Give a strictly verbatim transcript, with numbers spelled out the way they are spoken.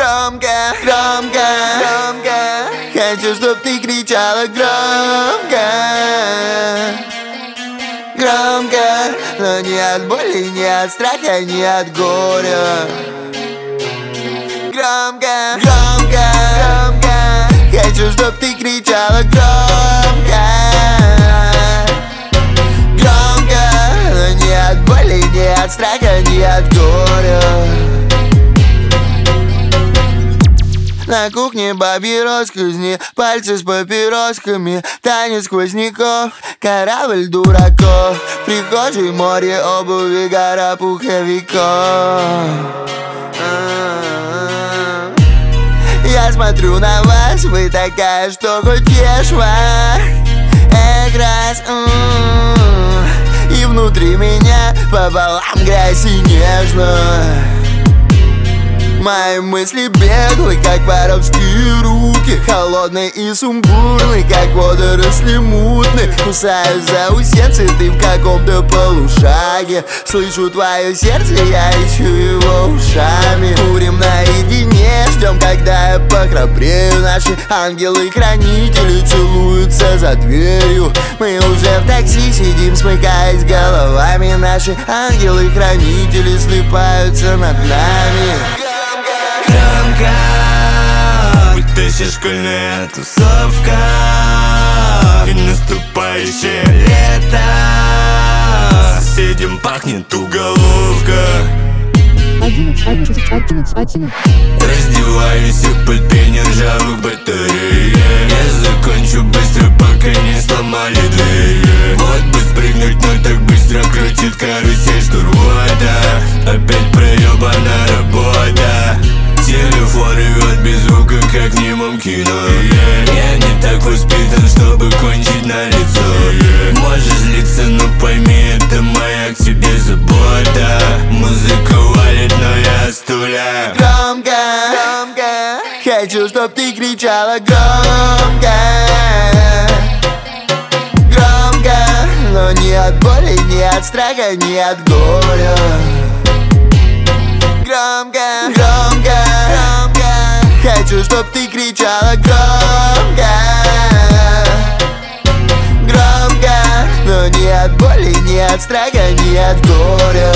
Громко, громко, громко. Хочу, чтоб ты кричала громко. Громко, но не от боли, не от страха, не от горя. Громко, громко, громко. Хочу, чтоб ты кричала громко. Громко, но не от боли, не от страха, не от горя. На кухне бабьи росказни, пальцы с папиросками, танец сквозняков, корабль дураков. В прихожей море обуви, гора пуховиков. Я смотрю на вас, вы такая, что хоть ешь вас. Эх, и внутри меня пополам грязь и нежность. Мои мысли беглы, как воровские руки, холодные и сумбурные, как водоросли мутные. Кусаюсь за усенцы, ты в каком-то полушаге. Слышу твое сердце, я ищу его ушами. Курим наедине, ждем, когда я похрабрею. Наши ангелы-хранители целуются за дверью. Мы уже в такси сидим, смыкаясь головами. Наши ангелы-хранители слипаются над нами. Громко, будто еще школьная тусовка и наступающее лето. Соседям пахнет уголовка. Раздеваюсь и под пение ржавых батарей. Я закончу быстро, пока не сломали двери. Вот бы спрыгнуть, но так быстро крутит карусель штурвода. Опять проебана работа. Телефон ревет без звука, как в немом кино. Я не так воспитан, чтобы кончить на лицо. Можешь злиться, но пойми, это моя к тебе забота. Музыка валит, но я стуля. Громко, громко. Хочу, чтоб ты кричала громко. Громко, но не от боли, не от страха, не от горя. Громко, громко, громко. Хочу, чтоб ты кричала громко. Громко, но не от боли, не от страха, не от горя.